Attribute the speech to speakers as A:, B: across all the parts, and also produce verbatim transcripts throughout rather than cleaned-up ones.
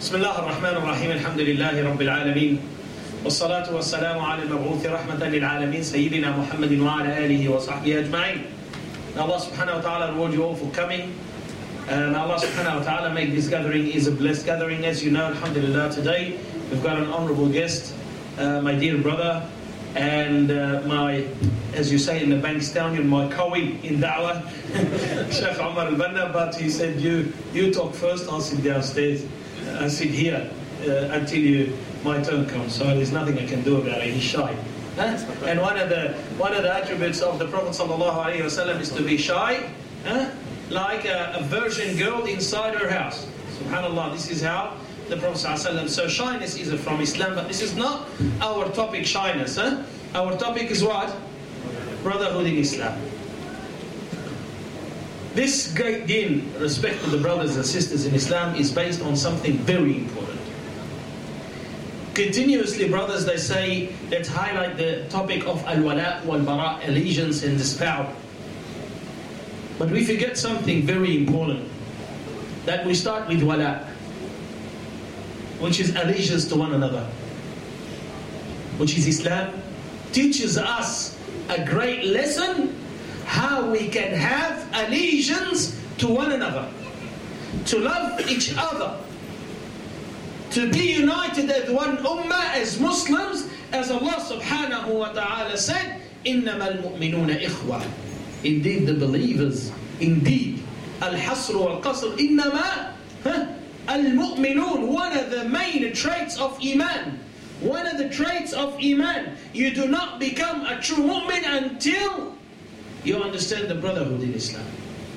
A: بسم الله الرحمن الرحيم الحمد لله رب العالمين والصلاة والسلام على المبعوث رحمة للعالمين سيدنا محمد وعلى آله وصحبه أجمعين. May Allah subhanahu wa ta'ala reward you all for coming. And may Allah subhanahu wa ta'ala make this gathering is a blessed gathering. As you know, alhamdulillah, today we've got an honorable guest, uh, my dear brother, and uh, my, as you say in the bank stallion, my Qawi in da'wah, Sheikh Omar al-Banna, but he said, you you talk first, I'll sit downstairs, I'll sit here uh, until you, my turn comes. So there's nothing I can do about it, he's shy. Huh? And one of the one of the attributes of the Prophet sallallahu alaihi wasallam is to be shy, huh? Like a, a virgin girl inside her house. Subhanallah, this is how the Prophet sallallahu alaihi wasallam. So shyness is from Islam, but this is not our topic, shyness. Huh? Our topic is what? Brotherhood in Islam. This great deen, respect to the brothers and sisters in Islam, is based on something very important. Continuously, brothers, they say, let's highlight the topic of al-wala wal-bara, allegiance and dispower. But we forget something very important, that we start with wala, which is allegiance to one another, which is Islam, teaches us a great lesson how we can have allegiance to one another, to love each other, to be united as one ummah, as Muslims, as Allah subhanahu wa ta'ala said, إِنَّمَا الْمُؤْمِنُونَ إِخْوَةً. Indeed, the believers, indeed, al-hasr wal-qasr, إِنَّمَا al-mu'minun, one of the main traits of Iman, one of the traits of Iman. You do not become a true mu'min until you understand the brotherhood in Islam.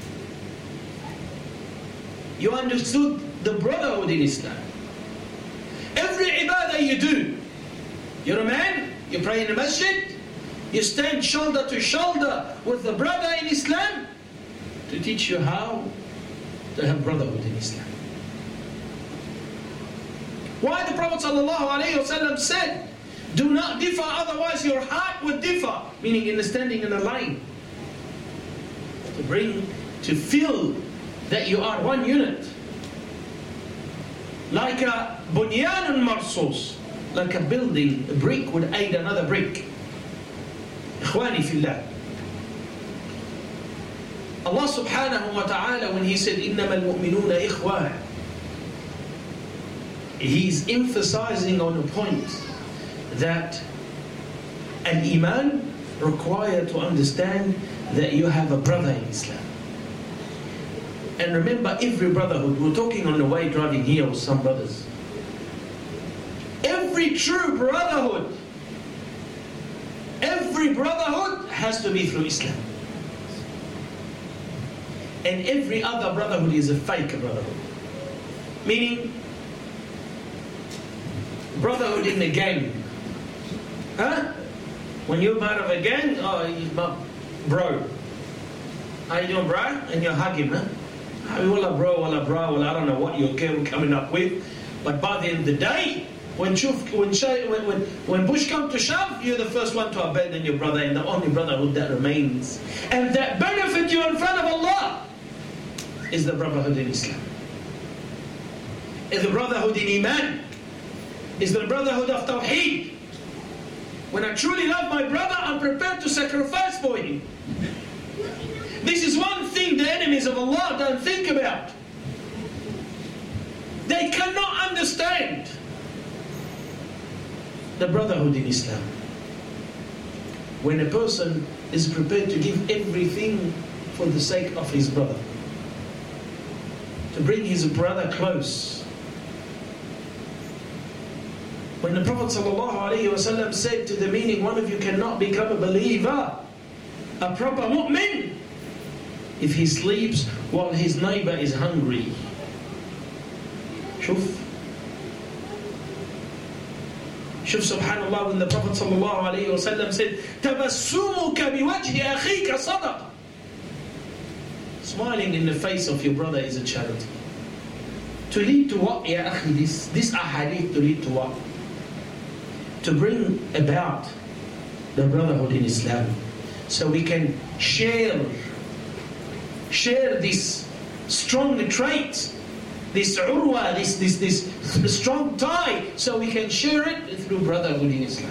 A: You understood the brotherhood in Islam. Every ibadah you do, you're a man, you pray in the masjid, you stand shoulder to shoulder with the brother in Islam to teach you how to have brotherhood in Islam. Why the Prophet ﷺ said, do not differ, otherwise your heart would differ, meaning in the standing in a line. To bring, to feel that you are one unit. Like a bunyanun marsus, like a building, a brick would aid another brick. Ikhwani fillah. Allah subhanahu wa ta'ala, when He said, إِنَّمَا الْمُؤْمِنُونَ إِخْوَانِ, He's emphasizing on a point that an iman required to understand that you have a brother in Islam. And remember, every brotherhood, we're talking on the way driving here with some brothers. Every true brotherhood, every brotherhood has to be through Islam. And every other brotherhood is a fake brotherhood. Meaning, brotherhood in the gang. Huh? When you're part of a gang, oh, he's my bro. How you doing, bro? And you hug him, huh? Wallah bro, wallah bro, wallah, I don't know what you're coming up with. But by the end of the day, when shuf, when, when, when, when Bush comes to shove, you're the first one to abandon your brother, and the only brotherhood that remains, and that benefit you in front of Allah, is the brotherhood in Islam. Is the brotherhood in Iman. Is the brotherhood of Tawheed. When I truly love my brother, I'm prepared to sacrifice for him. This is one thing the enemies of Allah don't think about. They cannot understand the brotherhood in Islam. When a person is prepared to give everything for the sake of his brother, to bring his brother close. When the Prophet ﷺ said to the meaning, one of you cannot become a believer, a proper mu'min, if he sleeps while his neighbor is hungry. Shuf. Shuf, subhanallah, when the Prophet ﷺ said, تَبَسُّمُكَ بِوَجْهِ أَخِيكَ صَدَقَ. Smiling in the face of your brother is a charity. To lead to what, ya akhi, this, this ahadith to lead to what? To bring about the brotherhood in Islam. So we can share, share this strong trait this urwa, this, this, this strong tie, so we can share it through brotherhood in Islam.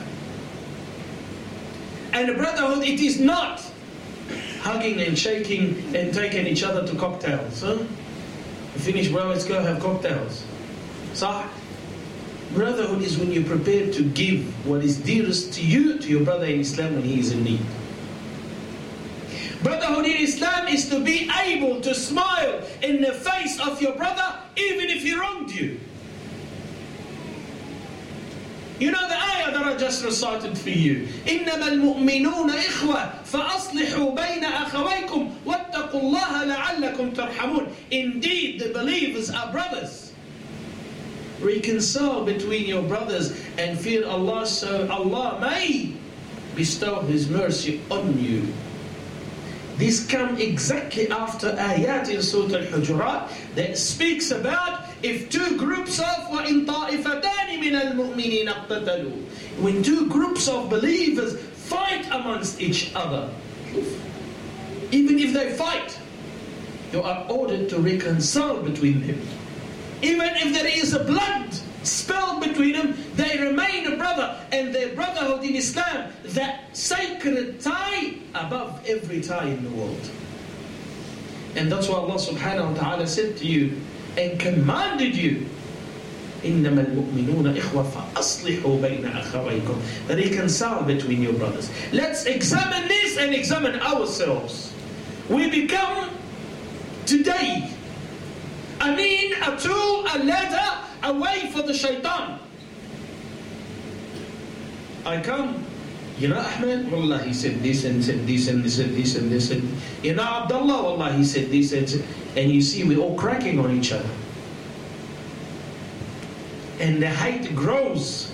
A: And brotherhood, it is not hugging and shaking and taking each other to cocktails. Huh? Finish, bro, let's go have cocktails. Sah? Brotherhood is when you're prepared to give what is dearest to you, to your brother in Islam when he is in need. Brotherhood in Islam is to be able to smile in the face of your brother even if he wronged you. You know the ayah that I just recited for you. إِنَّمَا الْمُؤْمِنُونَ إِخْوَةً فَأَصْلِحُوا بَيْنَ أَخَوَيْكُمْ وَاتَّقُوا اللَّهَ لَعَلَّكُمْ تَرْحَمُونَ. Indeed, the believers are brothers. Reconcile between your brothers and fear Allah, so Allah may bestow His mercy on you. This comes exactly after ayat in Surah Al-Hujurat that speaks about if two groups of وَإِن طَائِفَتَانِ مِنَ الْمُؤْمِنِينَ اقْتَتَلُوا, when two groups of believers fight amongst each other, even if they fight, you are ordered to reconcile between them. Even if there is a blood spilled between them, they remain a brother, and their brotherhood in Islam, that sacred tie above every tie in the world. And that's what Allah subhanahu wa ta'ala said to you and commanded you. إِنَّمَا الْمُؤْمِنُونَ إِخْوَةً فَأَصْلِحُوا بَيْنَ أَخَوَيْكُمْ. Reconcile between your brothers. Let's examine this and examine ourselves. We become today I mean a tool, a ladder, a way for the shaitan. I come, you know Ahmed, Wallah he said this and said this and said this and this and you know Abdullah, Wallah he said this and said, and you see we're all cracking on each other. And the hate grows.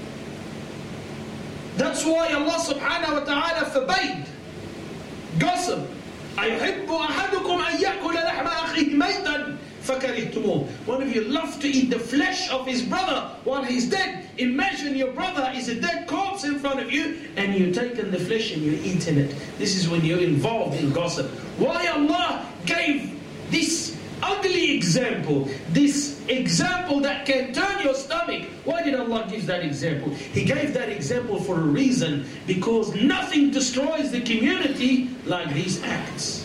A: That's why Allah subhanahu wa ta'ala forbade gossip. أَيُحِبُّ أَحَدُكُمْ أَن يَأْكُلَ لَحْمَ أَخِيهِ مَيْتًا فَكَرِهْتُمُوهُ. One of you loves to eat the flesh of his brother while he's dead. Imagine your brother is a dead corpse in front of you and you're taking the flesh and you're eating it. This is when you're involved in gossip. Why Allah gave this ugly example, this example that can turn your stomach? Why did Allah give that example? He gave that example for a reason, because nothing destroys the community like these acts.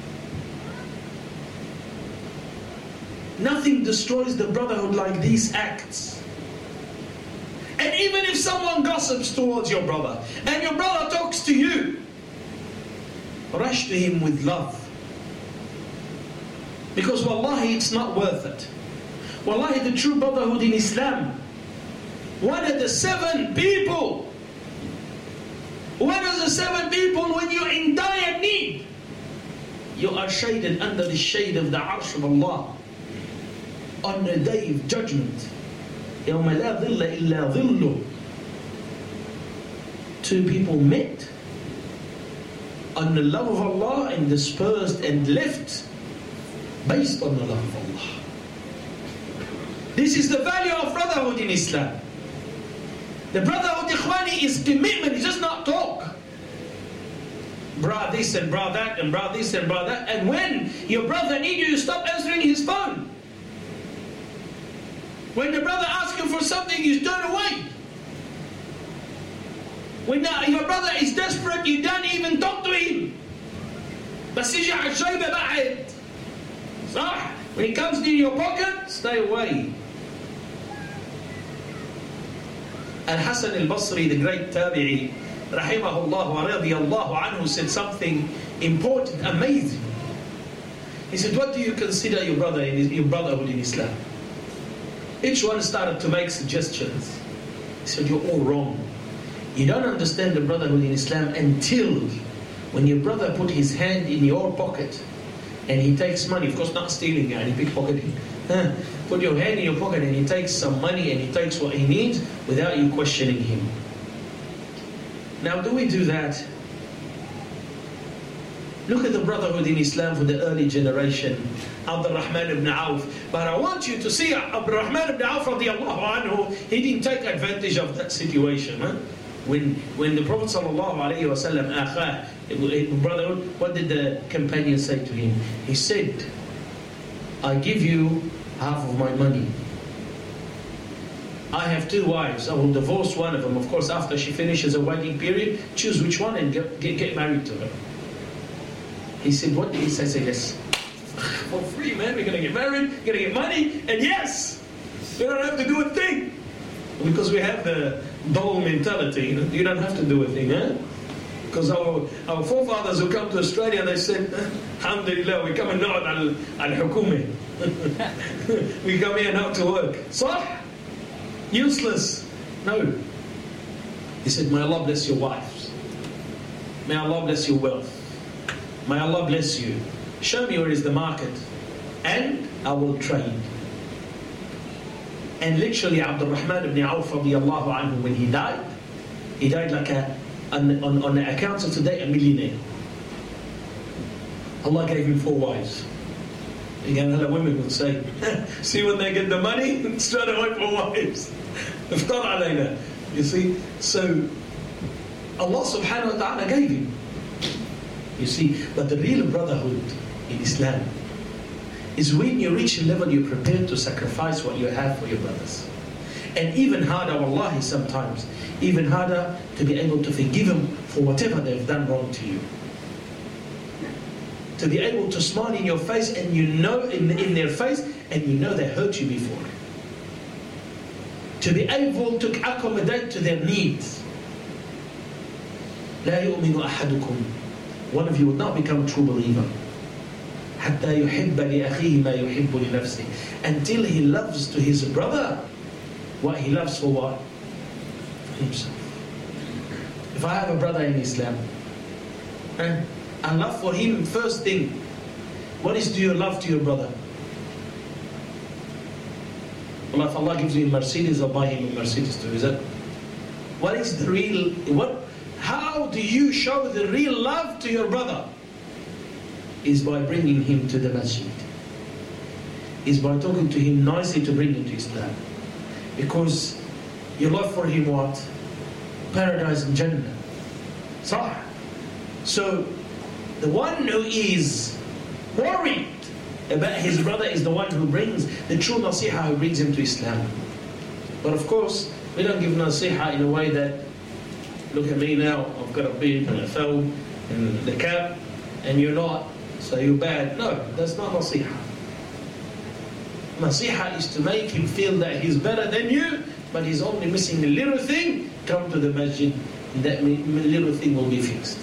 A: Nothing destroys the brotherhood like these acts. And even if someone gossips towards your brother and your brother talks to you, rush to him with love. Because wallahi, it's not worth it. Wallahi, the true brotherhood in Islam, one of the seven people, one of the seven people when you're in dire need, you are shaded under the shade of the arsh of Allah on the day of judgment. يَوْمَ لَا ظِلَّ إِلَّا ظِلُّ. Two people met on the love of Allah and dispersed and left based on the love of Allah. This is the value of brotherhood in Islam. The brotherhood, ikhwani, is commitment. It's just not talk. Bra this and bra that and bra this and bra that. And when your brother needs you, you stop answering his phone. When the brother asks you for something, you turn away. When the, your brother is desperate, you don't even talk to him. بس يجي على الشيبة بعد. صح? When it comes to your pocket, stay away. Al-Hasan al-Basri, the great tabi'i, rahimahullah wa radiyallahu anhu, said something important, amazing. He said, what do you consider your brother in your brotherhood in Islam? Each one started to make suggestions. He said, you're all wrong. You don't understand the brotherhood in Islam until when your brother put his hand in your pocket and he takes money, of course not stealing, and he pickpocketing. Huh? Put your hand in your pocket and he takes some money and he takes what he needs without you questioning him. Now, do we do that? Look at the brotherhood in Islam for the early generation, Abdul Rahman ibn Auf. But I want you to see Abdul Rahman ibn Auf radiallahu anhu, he didn't take advantage of that situation. Huh? When when the Prophet sallallahu alayhi wa sallam, akhah, brotherhood, what did the companion say to him? He said, I give you half of my money. I have two wives. I will divorce one of them. Of course, after she finishes a wedding period, choose which one and get, get, get married to her. He said, what did he say? I said, yes. For free, man. We're going to get married, going to get money, and yes, we don't have to do a thing. Because we have the dull mentality. You know? You don't have to do a thing, huh? Because our, our forefathers who come to Australia, they said, Alhamdulillah, we come and nod al-hukumi. We come here now to work. Sah? Useless. No. He said, may Allah bless your wives. May Allah bless your wealth. May Allah bless you. Show me where is the market. And I will trade. And literally, Abdul Rahman ibn Auf radiallahu anhu, when he died, he died like a, on, on, on the accounts of today, a millionaire. Allah gave him four wives. Again, other women would say, see when they get the money, straight away for wives. Iftar alayna. You see, so Allah subhanahu wa ta'ala gave him. You see, but the real brotherhood in Islam is when you reach a level you're prepared to sacrifice what you have for your brothers. And even harder, wallahi, sometimes, even harder to be able to forgive them for whatever they've done wrong to you. To be able to smile in your face and you know in, in their face and you know they hurt you before. To be able to accommodate to their needs. لا يؤمن أحدكم. One of you will not become a true believer. حتى يحب لأخيه ما يحب لنفسه. Until he loves to his brother what he loves for what? For himself. If I have a brother in Islam, eh, I love for him, first thing, what is do you love to your brother? Well, if Allah gives you a Mercedes, I'll buy him a Mercedes too. Is that? What is the real, what? How do you show the real love to your brother? Is by bringing him to the masjid. Is by talking to him nicely to bring him to Islam. Because your love for him what? Paradise and Jannah. Sah. So, the one who is worried about his brother is the one who brings the true nasiha, who brings him to Islam. But of course, we don't give nasiha in a way that, look at me now, I've got a beard and a thawb and the cap, and you're not, so you're bad. No, that's not nasiha. Nasiha is to make him feel that he's better than you, but he's only missing a little thing. Come to the masjid, and that little thing will be fixed.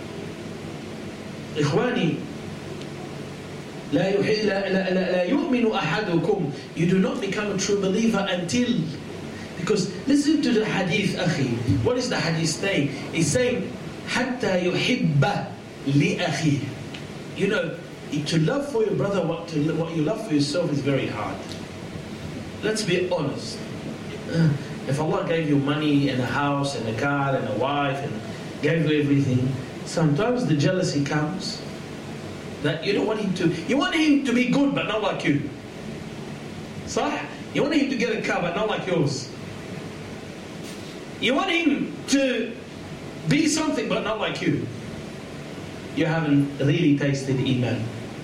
A: إخواني لا يحل لا لا يؤمن أحدكم. You do not become a true believer until, because listen to the hadith, أخي. What is the hadith saying? It's saying حتى يحب لأخيه. You know, to love for your brother what to what you love for yourself is very hard. Let's be honest. If Allah gave you money and a house and a car and a wife and gave you everything, sometimes the jealousy comes that you don't want him to, you want him to be good but not like you. Sah? You want him to get a car but not like yours. You want him to be something but not like you. You haven't really tasted Iman.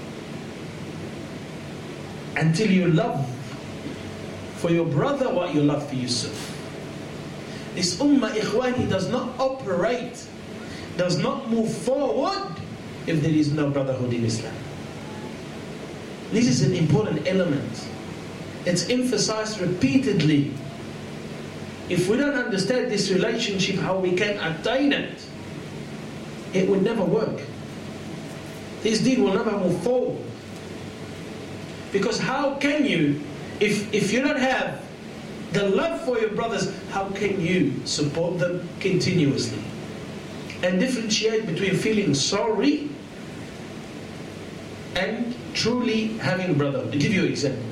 A: Until you love for your brother what you love for yourself. This ummah, ikhwani, does not operate, does not move forward if there is no brotherhood in Islam. This is an important element. It's emphasized repeatedly. If we don't understand this relationship, how we can attain it, it will never work. This deed will never move forward. Because how can you, if, if you don't have the love for your brothers, how can you support them continuously? And differentiate between feeling sorry and truly having a brotherhood. To give you an example.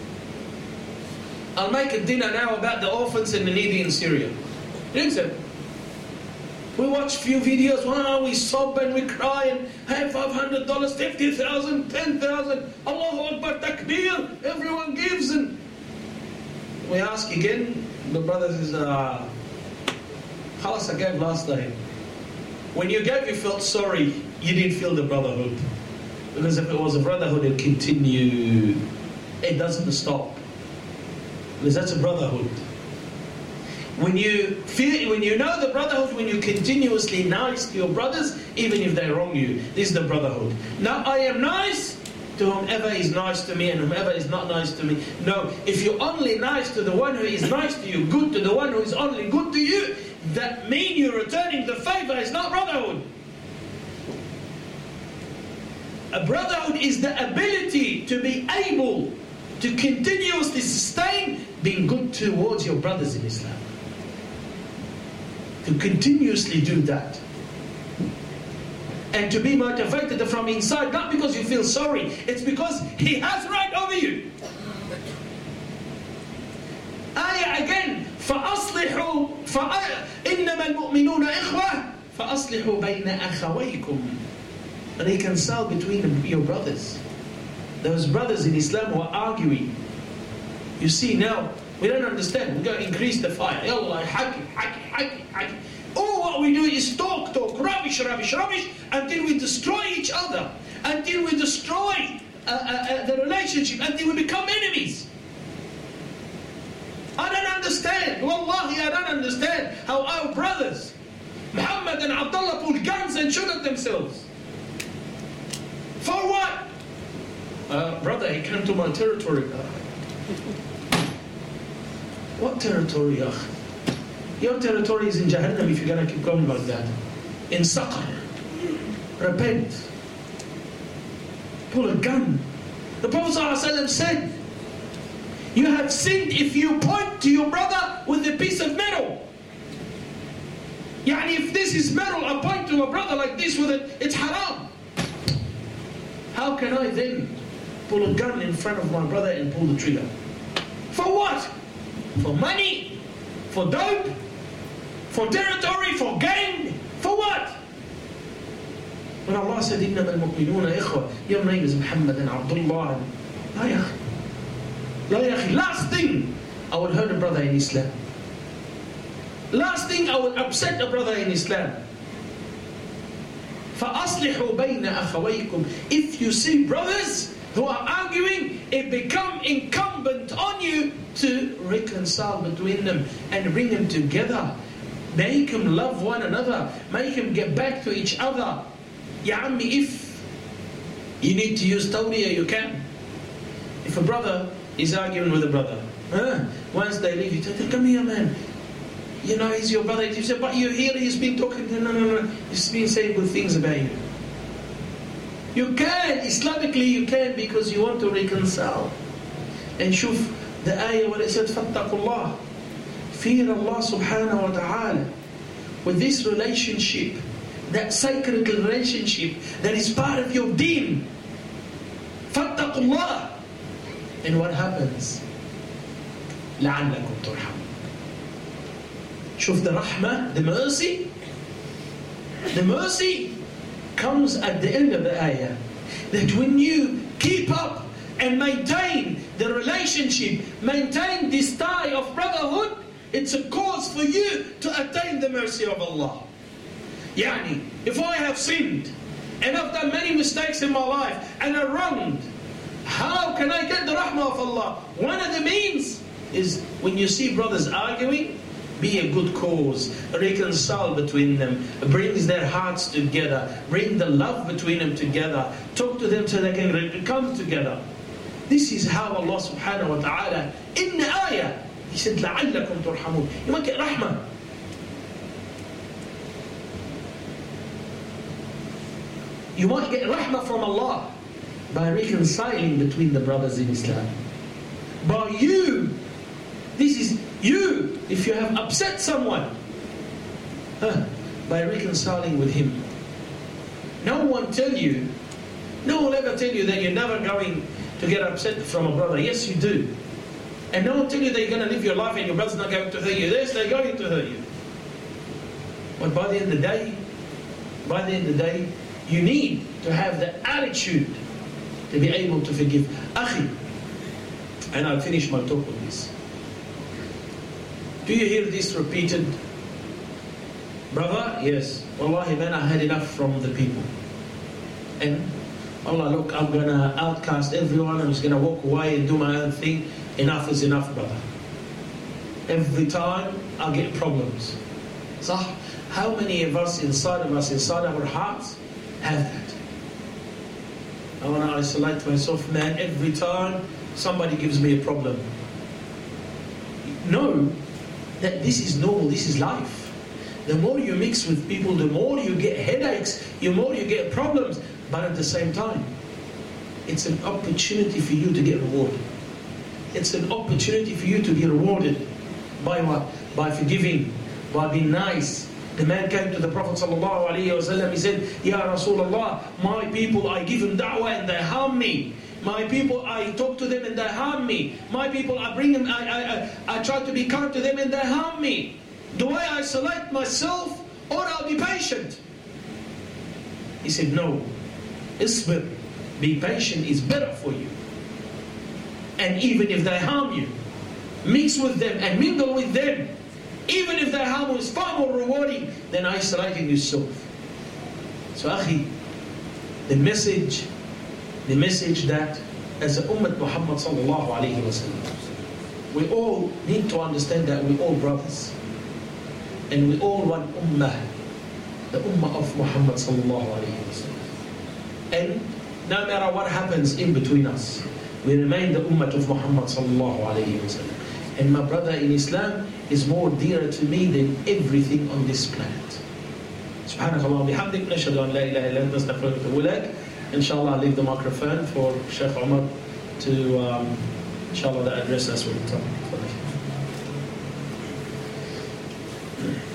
A: I'll make a dinner now about the orphans and the needy in Syria. An example. We watch few videos, wow, we sob and we cry and hey, five hundred dollars, fifty thousand, ten thousand, Allahu Akbar, takbir, everyone gives, and we ask again, the brother says, ah, khalas, I gave last time. When you gave, you felt sorry, you didn't feel the brotherhood. Because if it was a brotherhood, it would continue it doesn't stop. Because that's a brotherhood. When you feel, when you know the brotherhood, when you're continuously nice to your brothers, even if they wrong you, this is the brotherhood. Now I am nice to whomever is nice to me and whomever is not nice to me. No, if you're only nice to the one who is nice to you, good to the one who is only good to you, that means you're returning the favor. It's not brotherhood. A brotherhood is the ability to be able to continuously sustain being good towards your brothers in Islam. To continuously do that. And to be motivated from inside, not because you feel sorry, it's because he has right over you. Ayah again, فَأَصْلِحُوا إِنَّمَا الْمُؤْمِنُونَ إِخْوَةً فَأَصْلِحُوا بَيْنَ أَخَوَيْكُمْ. Reconcile between your brothers. Those brothers in Islam who are arguing. You see now, we don't understand. We're going to increase the fire. Yallah, haki, haki, haki, haki. All what we do is talk, talk, rubbish, rubbish, rubbish, until we destroy each other. Until we destroy uh, uh, uh, the relationship. Until we become enemies. I don't understand. Wallahi, I don't understand how our brothers, Muhammad and Abdullah, pull guns and shoot at themselves. For what? Uh, brother, he came to my territory. What territory, akh? Your territory is in Jahannam if you're going to keep going like that. In Saqar. Repent. Pull a gun. The Prophet ﷺ said, you have sinned if you point to your brother with a piece of metal. Yani if this is metal, I point to a brother like this with it, it's haram. How can I then pull a gun in front of my brother and pull the trigger? For what? For money? For dope? For territory? For gain? For what? When Allah said, إِنَّمَا الْمُؤْمِنُونَ إِخْوَةً, your name is Muhammad and Abdullah. La yakhi. La yakhi. Last thing, I will hurt a brother in Islam. Last thing, I will upset a brother in Islam. فَأَصْلِحُوا بَيْنَ أَخَوَيْكُمْ. If you see brothers who are arguing, it becomes incumbent on you to reconcile between them and bring them together. Make them love one another. Make them get back to each other. Ya Ammi, if you need to use tawriya, you can. If a brother is arguing with a brother, huh? Once they leave, you tell them, come here, man. You know, he's your brother. You say, but you hear he's been talking. No, no, no. He's been saying good things about you. You can, Islamically you can, because you want to reconcile. And shuf, the ayah where it said, فَاتَّقُوا اللَّهِ. Fear Allah subhanahu wa ta'ala. With this relationship, that sacred relationship, that is part of your deen. فَاتَّقُوا اللَّهِ. And what happens? لَعَلَّكُمْ تُرْحَمُونَ. Shuf, the rahmah, the mercy, the mercy comes at the end of the ayah. That when you keep up and maintain the relationship, maintain this tie of brotherhood, it's a cause for you to attain the mercy of Allah. Yani, if I have sinned, and I've done many mistakes in my life, and I wronged, how can I get the rahmah of Allah? One of the means is when you see brothers arguing, be a good cause, reconcile between them, brings their hearts together, bring the love between them together, talk to them so they can come together. This is how Allah subhanahu wa ta'ala, in the ayah, He said, لَعَلَّكُمْ تُرْحَمُونَ. You might get rahmah. You might get rahmah from Allah by reconciling between the brothers in Islam. By you, this is you, if you have upset someone, huh, by reconciling with him. No one tell you, no one will ever tell you that you're never going to get upset from a brother. Yes, you do. And no one tell you that you're going to live your life and your brother's not going to hurt you. Yes, they're going to hurt you. But by the end of the day, by the end of the day, you need to have the attitude to be able to forgive. Akhi, and I'll finish my talk with this. Do you hear this repeated? Brother, yes. Wallahi man, I had enough from the people. And Allah, look, I'm going to outcast everyone. I'm just going to walk away and do my own thing. Enough is enough, brother. Every time I get problems. So how many of us inside of us, inside our hearts, have that? I want to isolate myself, man, every time somebody gives me a problem. Know that this is normal, this is life. The more you mix with people, the more you get headaches, the more you get problems. But at the same time, it's an opportunity for you to get rewarded. It's an opportunity for you to be rewarded. By what? By forgiving, by being nice. The man came to the Prophet sallallahu alaihi wasallam. He said, Ya Rasulullah, my people, I give them da'wah and they harm me. My people, I talk to them and they harm me. My people, I bring them, I, I, I, I try to be kind to them and they harm me. Do I isolate myself or I'll be patient? He said, no. Isbir, be patient is better for you. And even if they harm you, mix with them and mingle with them. Even if their harm is far more rewarding than isolating yourself. So, akhi, the message, the message that as a Ummah Muhammad sallallahu alayhi wa sallam, we all need to understand that we're all brothers. And we all one Ummah, the Ummah of Muhammad sallallahu alayhi wa sallam. And no matter what happens in between us, we remain the Ummah of Muhammad sallallahu alayhi wa sallam. And my brother in Islam is more dearer to me than everything on this planet. Subhanakallah bihamdik, nashhadu an la ilaha illa anta, astaghfiruka wa atubu ilaik. Inshallah, I'll leave the microphone for Sheikh Umar to, um, inshallah, address us with the topic.